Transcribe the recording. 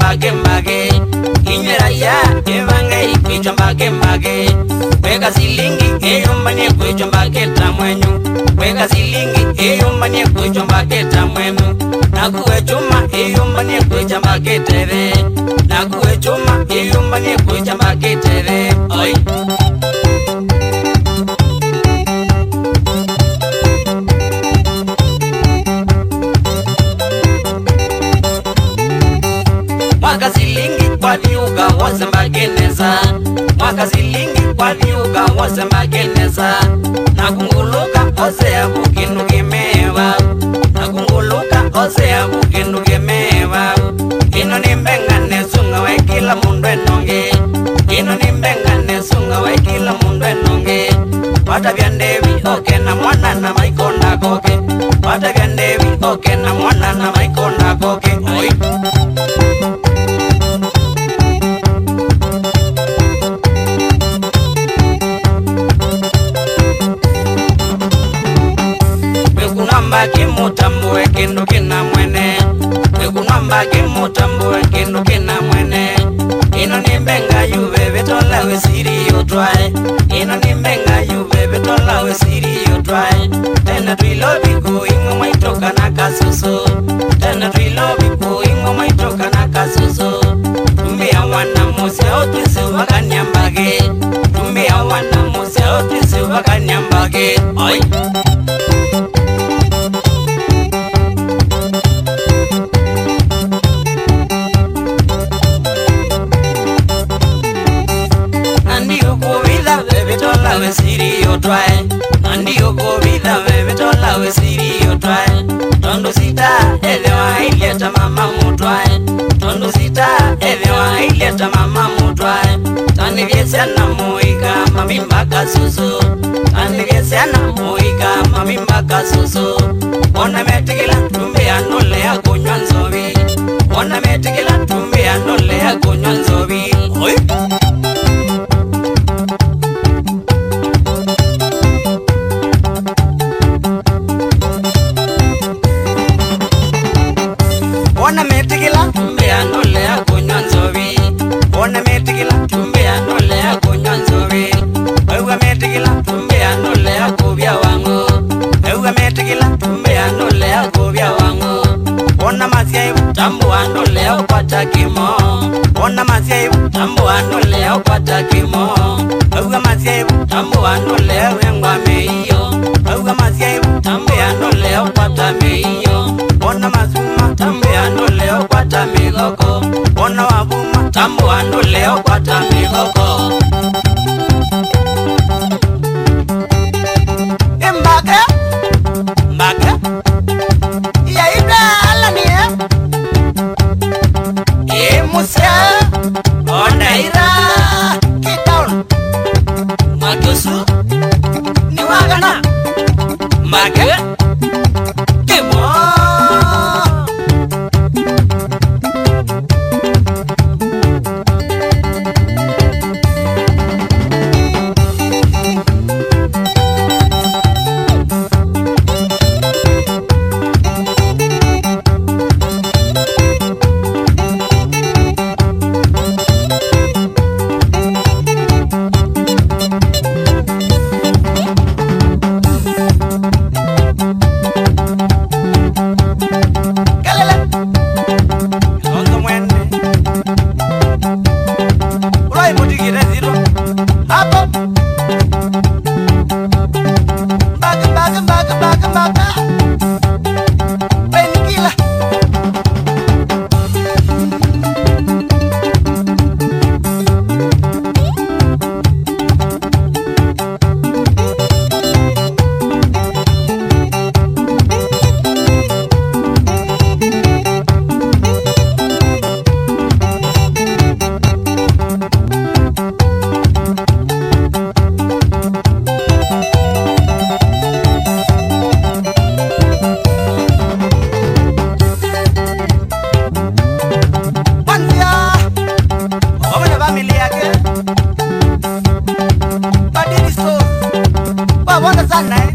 mbage mbage Inywera ya evangai kuichwa mbage mbage Weka silingi eyumbanie kuichwa mbage tamwenyu Weka silingi eyumbanie kuichwa mbage tamwenyu Nakuwe chuma eyumbanie kuichwa mbage tere Nakuwe chuma eyumbanie kuichwa mbage tere Oi Mwaka silingi kwa viuga wose mbageneza Mwaka silingi kwa viuga wose mbageneza Nakunguluka ose ya kukinu kimewa Nakunguluka ose ya kukinu kimewa Ino ni mbenga nesunga wa kila mundu enonge Ino ni mbenga nesunga wa kila mundu enonge Wata vya ndevi oke na mwana na maikonda koke Wata vya ndevi oke na mwana na maikonda koke Oi Wekunamba kimutambue kindu kina mwene Wekunamba kimutambue kindu kina mwene Ino ni mbenga yuve vitola we siri yotwae Ino ni mbenga yuve vitola we siri yotwae Tena tuilobi kuingo maitoka na kasuso Tena tuilobi kuingo maitoka na kasuso Tumbia wana muse otisi wakanyambage Tumbia wana muse otisi wakanyambage Oi we siri yotwae Andiyo kovida wewe tola we siri yotwae Tondo sita elewa ileta mama mutwae Tondo sita elewa ileta mama mutwae Tani vyesana muika mamimba kasusu Tani vyesana muika mamimba kasusu Ona metikila tumbe anole ya kunywa nzovi Ona metikila tumbe anole ya kunywa nzovi Oi Ona metikila tumbe anole ya kunywa nzovi Ona metikila tumbe anole ya kunywa nzovi Ewa metikila tumbe anole ya kubia wangu Ewa metikila tumbe anole ya kubia wangu Ona masiyaibu tambu anole ya upata kimo Ona masiyaibu tambu anole ya upata kimo Ewa masiyaibu tambu anole ya wengwa meiyo Ewa masiyaibu tambu anole ya upata meiyo Ona mazuma tambu anole ya upata migoko Ona wabuma tambu anole ya upata migoko Mbake Mbake Ya ibla alani Musa Onaira Kitaun Magusu Niwagana Mbake Kimo sana